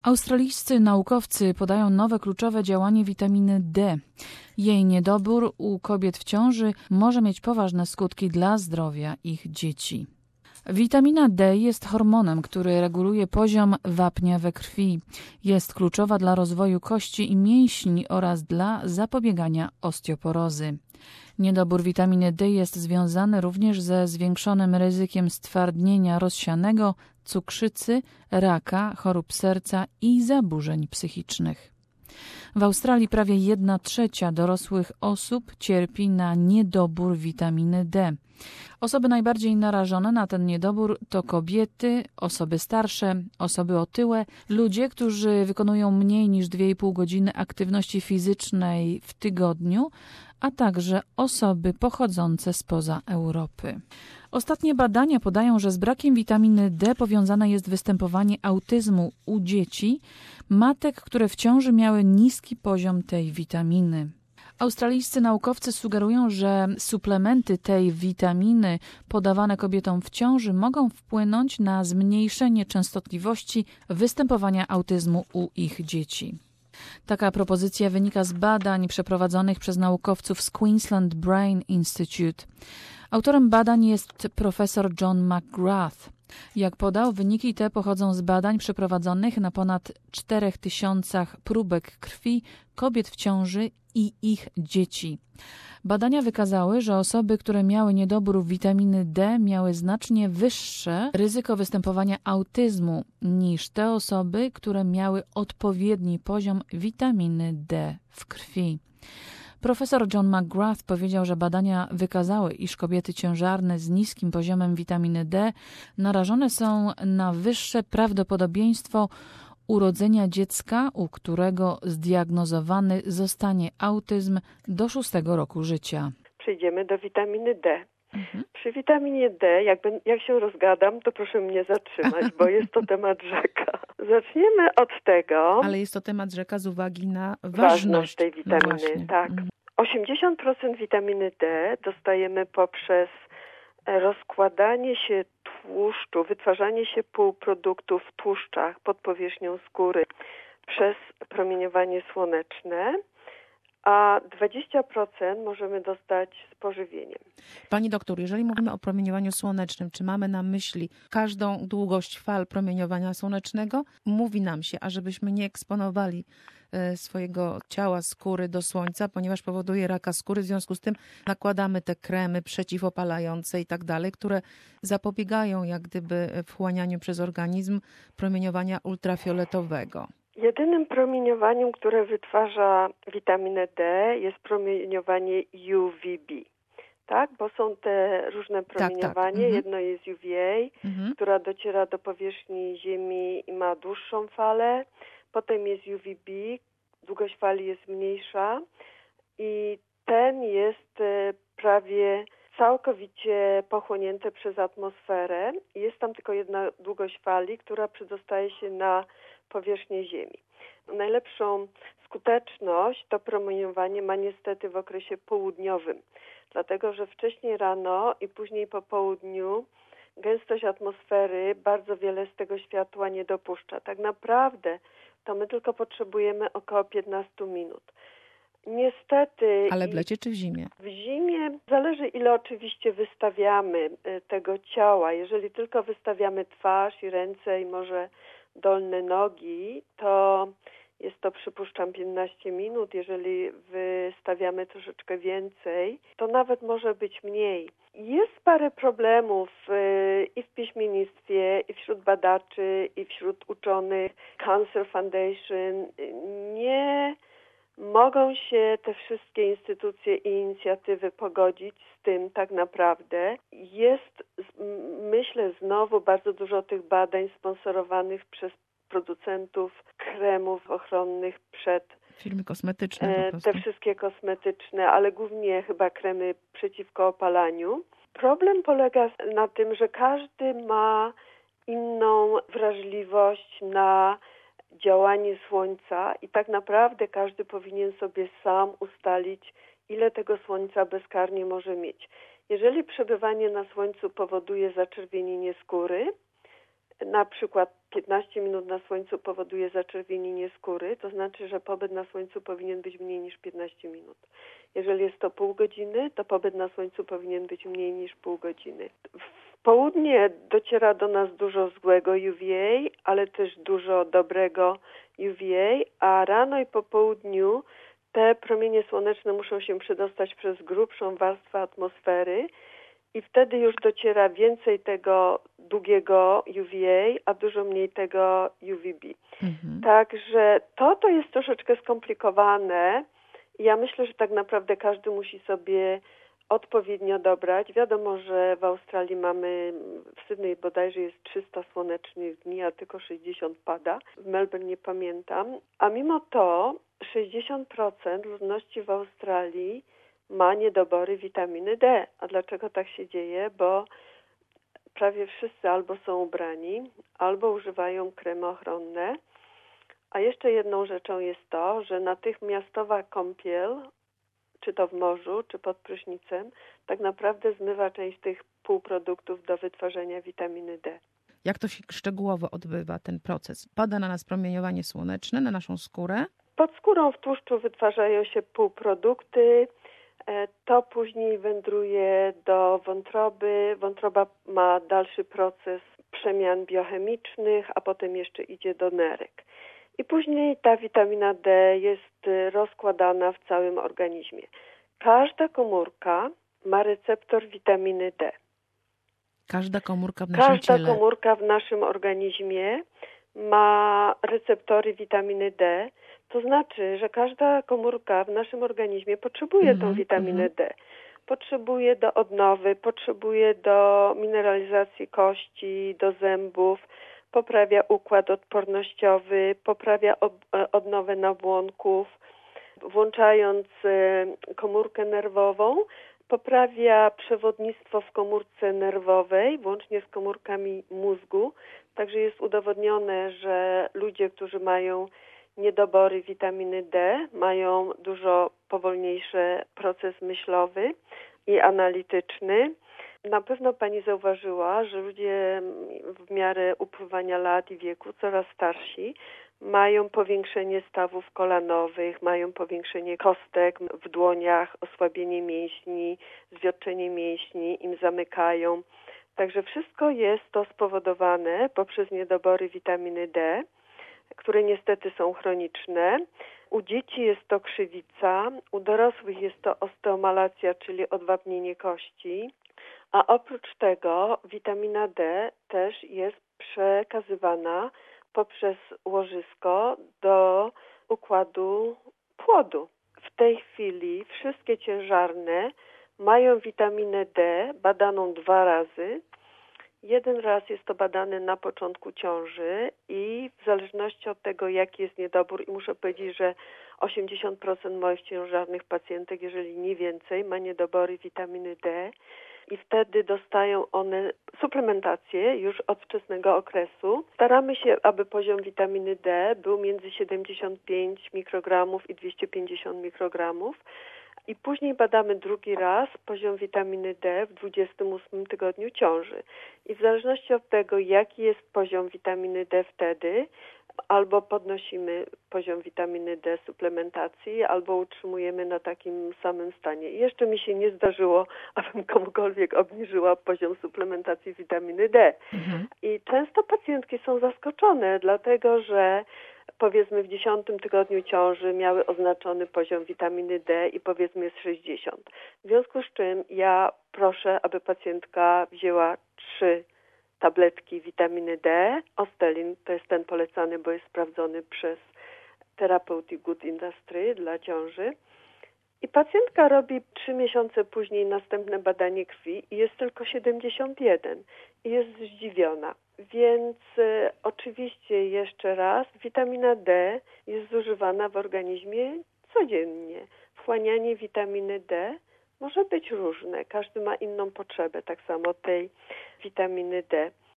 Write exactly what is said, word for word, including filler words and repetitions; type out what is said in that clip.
Australijscy naukowcy podają nowe kluczowe działanie witaminy D. Jej niedobór u kobiet w ciąży może mieć poważne skutki dla zdrowia ich dzieci. Witamina D jest hormonem, który reguluje poziom wapnia we krwi. Jest kluczowa dla rozwoju kości i mięśni oraz dla zapobiegania osteoporozy. Niedobór witaminy D jest związany również ze zwiększonym ryzykiem stwardnienia rozsianego, cukrzycy, raka, chorób serca i zaburzeń psychicznych. W Australii prawie jedna trzecia dorosłych osób cierpi na niedobór witaminy D. Osoby najbardziej narażone na ten niedobór to kobiety, osoby starsze, osoby otyłe, ludzie, którzy wykonują mniej niż dwie i pół godziny aktywności fizycznej w tygodniu, a także osoby pochodzące spoza Europy. Ostatnie badania podają, że z brakiem witaminy D powiązane jest występowanie autyzmu u dzieci, matek, które w ciąży miały niski poziom tej witaminy. Australijscy naukowcy sugerują, że suplementy tej witaminy podawane kobietom w ciąży mogą wpłynąć na zmniejszenie częstotliwości występowania autyzmu u ich dzieci. Taka propozycja wynika z badań przeprowadzonych przez naukowców z Queensland Brain Institute. Autorem badań jest profesor John McGrath. Jak podał, wyniki te pochodzą z badań przeprowadzonych na ponad czterech tysiącach próbek krwi kobiet w ciąży i ich dzieci. Badania wykazały, że osoby, które miały niedobór witaminy D, miały znacznie wyższe ryzyko występowania autyzmu niż te osoby, które miały odpowiedni poziom witaminy D w krwi. Profesor John McGrath powiedział, że badania wykazały, iż kobiety ciężarne z niskim poziomem witaminy D narażone są na wyższe prawdopodobieństwo urodzenia dziecka, u którego zdiagnozowany zostanie autyzm do szóstego roku życia. Przejdziemy do witaminy D. Mhm. Przy witaminie D, jak, jak się rozgadam, to proszę mnie zatrzymać, bo jest to temat rzeka. Zaczniemy od tego... Ale jest to temat rzeka z uwagi na ważność, ważność tej witaminy. No tak. Mhm. osiemdziesiąt procent witaminy D dostajemy poprzez rozkładanie się tłuszczu, wytwarzanie się półproduktów w tłuszczach pod powierzchnią skóry przez promieniowanie słoneczne, a dwadzieścia procent możemy dostać z pożywieniem. Pani doktor, jeżeli mówimy o promieniowaniu słonecznym, czy mamy na myśli każdą długość fal promieniowania słonecznego? Mówi nam się, ażebyśmy nie eksponowali swojego ciała, skóry do słońca, ponieważ powoduje raka skóry. W związku z tym nakładamy te kremy przeciwopalające i tak dalej, które zapobiegają jak gdyby wchłanianiu przez organizm promieniowania ultrafioletowego. Jedynym promieniowaniem, które wytwarza witaminę D, jest promieniowanie U V B. Tak, bo są te różne promieniowanie. Tak, tak. Jedno jest U V A, mhm. która dociera do powierzchni Ziemi i ma dłuższą falę. Potem jest U V B, długość fali jest mniejsza i ten jest prawie całkowicie pochłonięty przez atmosferę. Jest tam tylko jedna długość fali, która przedostaje się na powierzchnię Ziemi. Najlepszą skuteczność to promieniowanie ma niestety w okresie południowym, dlatego że wcześniej rano i później po południu gęstość atmosfery bardzo wiele z tego światła nie dopuszcza. Tak naprawdę to my tylko potrzebujemy około piętnaście minut. Niestety... Ale w lecie czy w zimie? W zimie zależy, ile oczywiście wystawiamy tego ciała. Jeżeli tylko wystawiamy twarz i ręce i może dolne nogi, to jest to, przypuszczam, piętnaście minut. Jeżeli wystawiamy troszeczkę więcej, to nawet może być mniej. Jest parę problemów i w piśmiennictwie, i wśród badaczy, i wśród uczonych. Cancer Foundation nie mogą się te wszystkie instytucje i inicjatywy pogodzić z tym tak naprawdę. Jest, myślę, znowu bardzo dużo tych badań sponsorowanych przez producentów kremów ochronnych przed firmy kosmetyczne po prostu. Te wszystkie kosmetyczne, ale głównie chyba kremy przeciwko opalaniu. Problem polega na tym, że każdy ma inną wrażliwość na działanie słońca i tak naprawdę każdy powinien sobie sam ustalić, ile tego słońca bezkarnie może mieć. Jeżeli przebywanie na słońcu powoduje zaczerwienienie skóry, na przykład piętnaście minut na słońcu powoduje zaczerwienienie skóry, to znaczy, że pobyt na słońcu powinien być mniej niż piętnaście minut. Jeżeli jest to pół godziny, to pobyt na słońcu powinien być mniej niż pół godziny. W południe dociera do nas dużo złego U V A, ale też dużo dobrego U V A, a rano i po południu te promienie słoneczne muszą się przedostać przez grubszą warstwę atmosfery i wtedy już dociera więcej tego długiego U V A, a dużo mniej tego U V B. Mhm. Także to, to jest troszeczkę skomplikowane. Ja myślę, że tak naprawdę każdy musi sobie odpowiednio dobrać. Wiadomo, że w Australii mamy, w Sydney bodajże jest trzysta słonecznych dni, a tylko sześćdziesiąt pada. W Melbourne nie pamiętam. A mimo to sześćdziesiąt procent ludności w Australii ma niedobory witaminy D. A dlaczego tak się dzieje? Bo prawie wszyscy albo są ubrani, albo używają kremy ochronne. A jeszcze jedną rzeczą jest to, że natychmiastowa kąpiel, czy to w morzu, czy pod prysznicem, tak naprawdę zmywa część tych półproduktów do wytwarzania witaminy D. Jak to się szczegółowo odbywa ten proces? Pada na nas promieniowanie słoneczne, na naszą skórę? Pod skórą w tłuszczu wytwarzają się półprodukty. To później wędruje do wątroby. Wątroba ma dalszy proces przemian biochemicznych, a potem jeszcze idzie do nerek. I później ta witamina D jest rozkładana w całym organizmie. Każda komórka ma receptor witaminy D. Każda komórka w naszym Każda ciele. komórka w naszym organizmie ma receptory witaminy D. To znaczy, że każda komórka w naszym organizmie potrzebuje mm-hmm, tą witaminę mm-hmm. D. Potrzebuje do odnowy, potrzebuje do mineralizacji kości, do zębów, poprawia układ odpornościowy, poprawia odnowę nabłonków, włączając komórkę nerwową, poprawia przewodnictwo w komórce nerwowej, włącznie z komórkami mózgu. Także jest udowodnione, że ludzie, którzy mają niedobory witaminy D, mają dużo powolniejszy proces myślowy i analityczny. Na pewno pani zauważyła, że ludzie w miarę upływania lat i wieku, coraz starsi, mają powiększenie stawów kolanowych, mają powiększenie kostek w dłoniach, osłabienie mięśni, zwiotczenie mięśni im zamykają. Także wszystko jest to spowodowane poprzez niedobory witaminy D, które niestety są chroniczne. U dzieci jest to krzywica, u dorosłych jest to osteomalacja, czyli odwapnienie kości. A oprócz tego witamina D też jest przekazywana poprzez łożysko do układu płodu. W tej chwili wszystkie ciężarne mają witaminę D badaną dwa razy. Jeden raz jest to badane na początku ciąży i w zależności od tego, jaki jest niedobór, i muszę powiedzieć, że osiemdziesiąt procent moich ciężarnych pacjentek, jeżeli nie więcej, ma niedobory witaminy D i wtedy dostają one suplementację już od wczesnego okresu. Staramy się, aby poziom witaminy D był między siedemdziesiąt pięć mikrogramów i dwieście pięćdziesiąt mikrogramów. I później badamy drugi raz poziom witaminy D w dwudziestym ósmym tygodniu ciąży. I w zależności od tego, jaki jest poziom witaminy D wtedy, albo podnosimy poziom witaminy D suplementacji, albo utrzymujemy na takim samym stanie. I jeszcze mi się nie zdarzyło, abym komukolwiek obniżyła poziom suplementacji witaminy D. Mhm. I często pacjentki są zaskoczone, dlatego że powiedzmy w dziesiątym tygodniu ciąży miały oznaczony poziom witaminy D i powiedzmy jest sześćdziesiąt. W związku z czym ja proszę, aby pacjentka wzięła trzy tabletki witaminy D. Ostelin to jest ten polecany, bo jest sprawdzony przez Therapeutic Good Industry dla ciąży. I pacjentka robi trzy miesiące później następne badanie krwi i jest tylko siedemdziesiąt jeden i jest zdziwiona. Więc e, oczywiście jeszcze raz, witamina D jest zużywana w organizmie codziennie. Wchłanianie witaminy D może być różne. Każdy ma inną potrzebę, tak samo tej witaminy D.